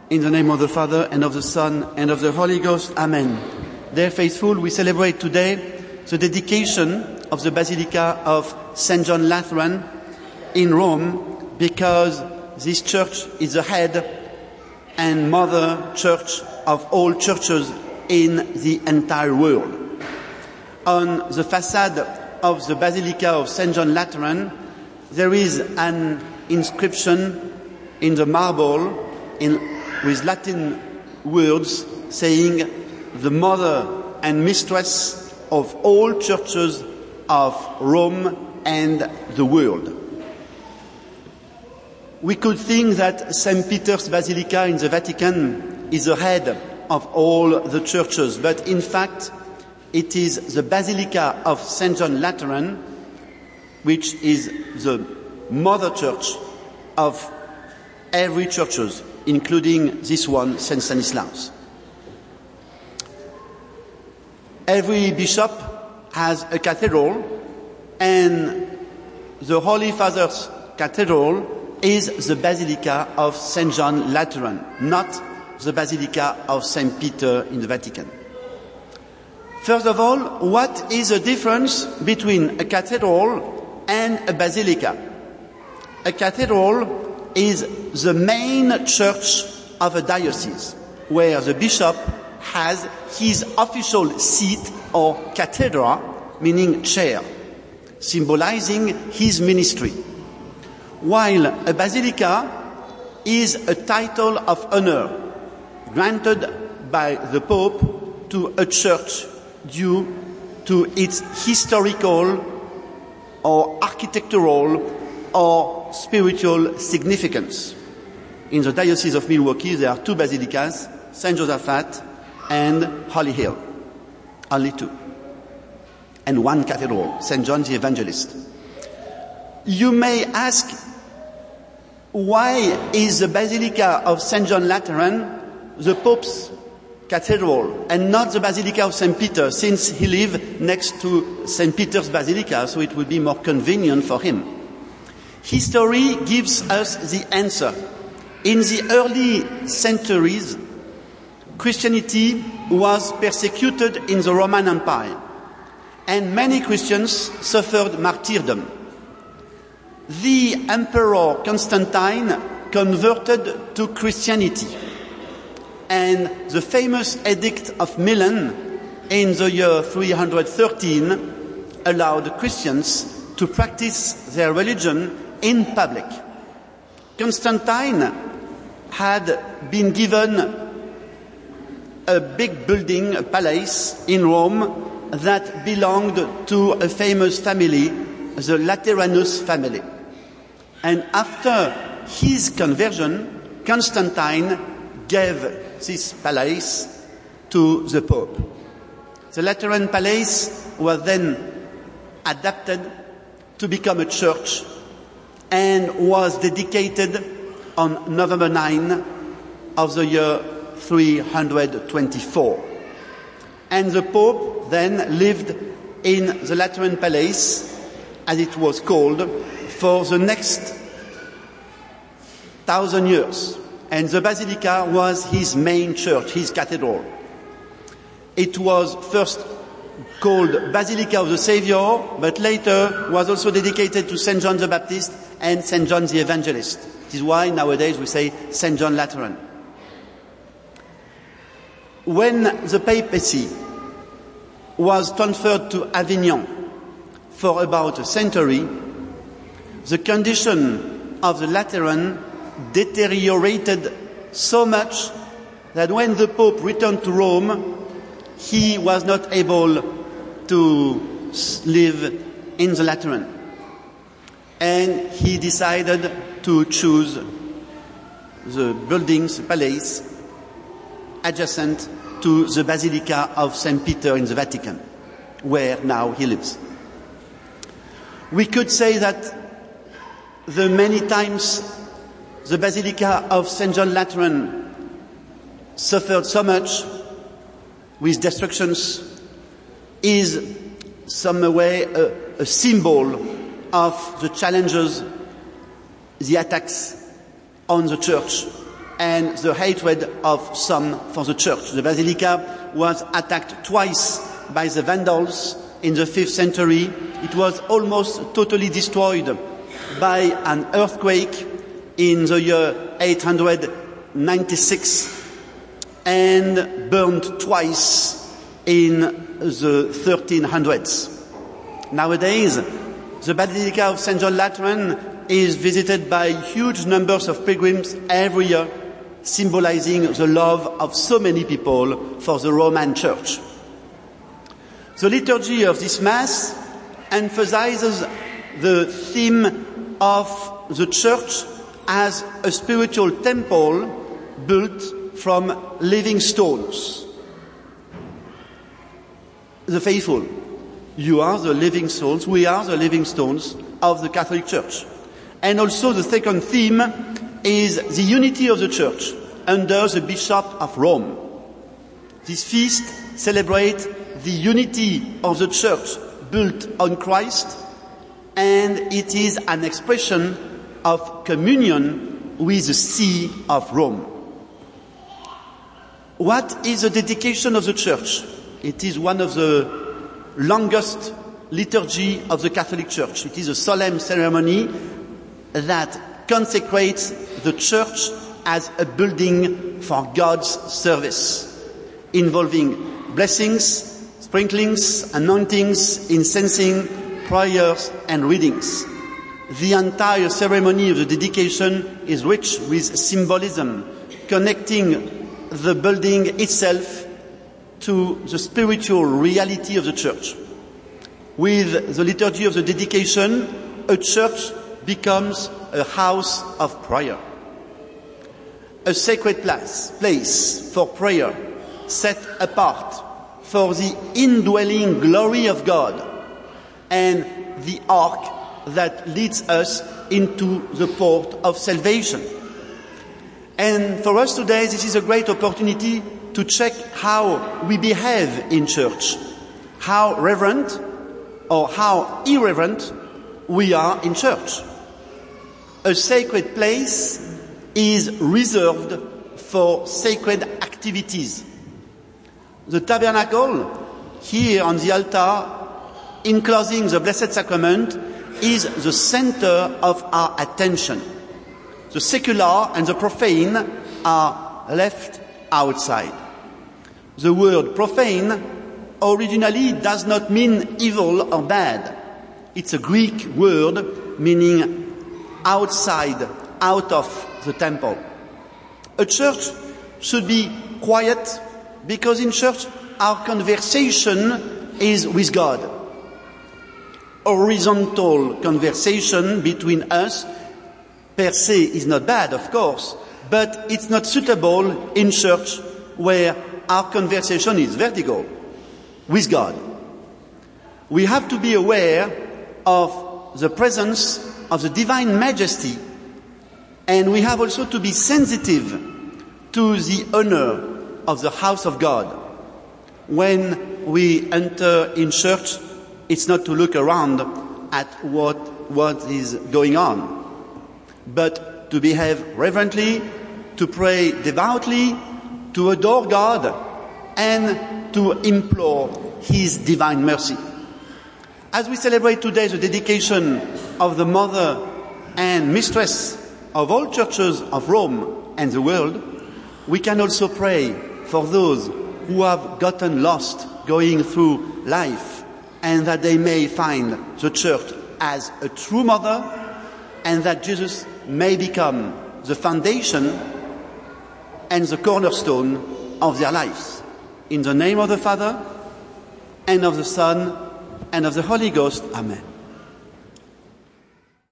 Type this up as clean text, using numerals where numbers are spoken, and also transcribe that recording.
In the name of the Father, and of the Son, and of the Holy Ghost. Amen. Dear faithful, we celebrate today the dedication of the Basilica of St. John Lateran in Rome, because this church is the head and mother church of all churches in the entire world. On the facade of the Basilica of St. John Lateran, there is an inscription in the marble with Latin words saying, "The mother and mistress of all churches of Rome and the world." We could think that St. Peter's Basilica in the Vatican is the head of all the churches, but in fact, it is the Basilica of St. John Lateran, which is the mother church of every churches, including this one, St. Stanislaus. Every bishop has a cathedral, and the Holy Father's cathedral is the Basilica of St. John Lateran, not the Basilica of St. Peter in the Vatican. First of all, what is the difference between a cathedral and a basilica? A cathedral is the main church of a diocese, where the bishop has his official seat or cathedra, meaning chair, symbolizing his ministry. While a basilica is a title of honor granted by the Pope to a church due to its historical or architectural or spiritual significance. In the Diocese of Milwaukee, there are two basilicas, St. Josaphat and Holy Hill. Only two. And one cathedral, St. John the Evangelist. You may ask, why is the Basilica of St. John Lateran the Pope's cathedral and not the Basilica of St. Peter, since he lived next to St. Peter's Basilica, so it would be more convenient for him? History gives us the answer. In the early centuries, Christianity was persecuted in the Roman Empire, and many Christians suffered martyrdom. The Emperor Constantine converted to Christianity, and the famous Edict of Milan in the year 313 allowed Christians to practice their religion in public. Constantine had been given a big building, a palace in Rome that belonged to a famous family, the Lateranus family. And after his conversion, Constantine gave this palace to the Pope. The Lateran palace was then adapted to become a church and was dedicated on November 9 of the year 324. And the Pope then lived in the Lateran Palace, as it was called, for the next 1,000 years. And the Basilica was his main church, his cathedral. It was first called Basilica of the Savior, but later was also dedicated to St. John the Baptist and St. John the Evangelist. This is why nowadays we say St. John Lateran. When the papacy was transferred to Avignon for about a century, the condition of the Lateran deteriorated so much that when the Pope returned to Rome, he was not able to live in the Lateran. And he decided to choose the buildings, the palace, adjacent to the Basilica of St. Peter in the Vatican, where now he lives. We could say that the many times the Basilica of St. John Lateran suffered so much with destructions is some way a symbol of the challenges, the attacks on the church and the hatred of some for the church. The basilica was attacked twice by the Vandals in the 5th century. It was almost totally destroyed by an earthquake in the year 896 and burned twice in the 1300s. Nowadays, the Basilica of St. John Lateran is visited by huge numbers of pilgrims every year, symbolizing the love of so many people for the Roman Church. The liturgy of this Mass emphasizes the theme of the Church as a spiritual temple built from living stones. The faithful, you are the living stones, we are the living stones of the Catholic Church. And also the second theme is the unity of the Church under the Bishop of Rome. This feast celebrates the unity of the Church built on Christ, and it is an expression of communion with the See of Rome. What is the dedication of the Church? It is one of the longest liturgy of the Catholic Church. It is a solemn ceremony that consecrates the Church as a building for God's service, involving blessings, sprinklings, anointings, incensing, prayers, and readings. The entire ceremony of the dedication is rich with symbolism, connecting the building itself to the spiritual reality of the Church. With the liturgy of the dedication, a church becomes a house of prayer, a sacred place for prayer, set apart for the indwelling glory of God, and the ark that leads us into the port of salvation. And for us today, this is a great opportunity to check how we behave in church, how reverent or how irreverent we are in church. A sacred place is reserved for sacred activities. The tabernacle, here on the altar, enclosing the Blessed Sacrament, is the center of our attention. The secular and the profane are left outside. The word profane originally does not mean evil or bad. It's a Greek word meaning outside, out of the temple. A church should be quiet because in church our conversation is with God. Horizontal conversation between us per se is not bad, of course, but it's not suitable in church where our conversation is vertical with God. We have to be aware of the presence of the divine majesty, and we have also to be sensitive to the honor of the house of God. When we enter in church, it's not to look around at what is going on, but to behave reverently, to pray devoutly, to adore God, and to implore His divine mercy. As we celebrate today the dedication of the Mother and Mistress of all churches of Rome and the world, we can also pray for those who have gotten lost going through life, and that they may find the church as a true mother, and that Jesus may become the foundation and the cornerstone of their lives. In the name of the Father, and of the Son, and of the Holy Ghost. Amen.